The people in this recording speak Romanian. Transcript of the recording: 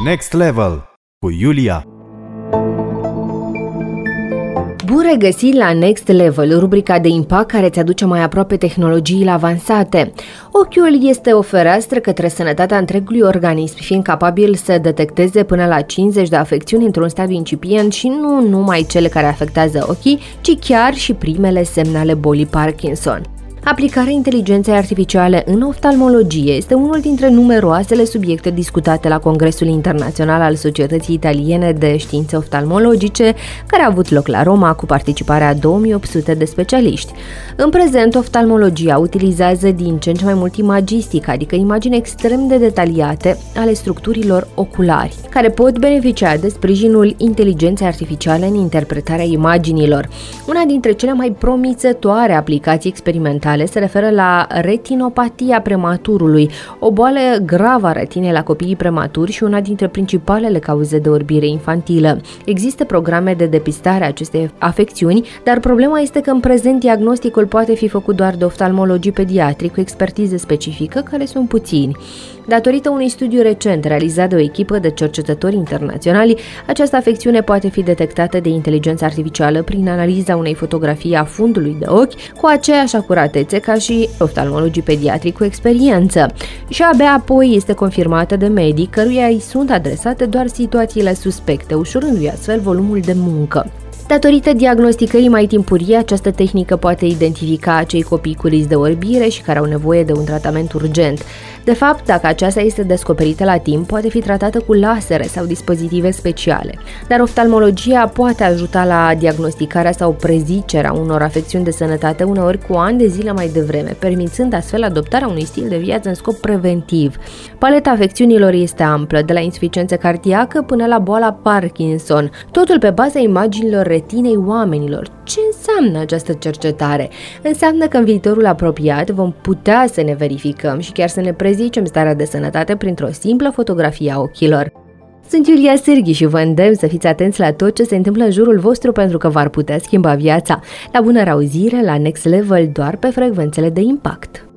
Next Level cu Iulia. Bun regăsit la Next Level, rubrica de impact care îți aduce mai aproape tehnologiile avansate. Ochiul este o fereastră către sănătatea întregului organism, fiind capabil să detecteze până la 50 de afecțiuni într-un stadiu incipient și nu numai cele care afectează ochii, ci chiar și primele semne ale bolii Parkinson. Aplicarea inteligenței artificiale în oftalmologie este unul dintre numeroasele subiecte discutate la Congresul Internațional al Societății Italiene de Științe Oftalmologice, care a avut loc la Roma cu participarea a 2800 de specialiști. În prezent, oftalmologia utilizează din ce în ce mai mult imagistică, adică imagini extrem de detaliate ale structurilor oculari, care pot beneficia de sprijinul inteligenței artificiale în interpretarea imaginilor. Una dintre cele mai promițătoare aplicații experimentale se referă la retinopatia prematurului, o boală gravă a retinei la copiii prematuri și una dintre principalele cauze de orbire infantilă. Există programe de depistare a acestei afecțiuni, dar problema este că în prezent diagnosticul poate fi făcut doar de oftalmologii pediatri cu expertiză specifică, care sunt puțini. Datorită unui studiu recent realizat de o echipă de cercetători internaționali, această afecțiune poate fi detectată de inteligență artificială prin analiza unei fotografii a fundului de ochi cu aceeași acuratețe ca și oftalmologii pediatri cu experiență. Și abia apoi este confirmată de medic, căruia îi sunt adresate doar situațiile suspecte, ușurându-i astfel volumul de muncă. Datorită diagnosticării mai timpurii, această tehnică poate identifica acei copii cu risc de orbire și care au nevoie de un tratament urgent. De fapt, dacă aceasta este descoperită la timp, poate fi tratată cu lasere sau dispozitive speciale. Dar oftalmologia poate ajuta la diagnosticarea sau prezicerea unor afecțiuni de sănătate uneori cu ani de zile mai devreme, permițând astfel adoptarea unui stil de viață în scop preventiv. Paleta afecțiunilor este amplă, de la insuficiență cardiacă până la boala Parkinson, totul pe baza imaginilor retinei oamenilor. Ce înseamnă această cercetare? Înseamnă că în viitorul apropiat vom putea să ne verificăm și chiar să ne prezicem starea de sănătate printr-o simplă fotografie a ochilor. Sunt Iulia Sârghi și vă îndemn să fiți atenți la tot ce se întâmplă în jurul vostru pentru că v-ar putea schimba viața. La bună reauzire la Next Level, doar pe frecvențele de impact.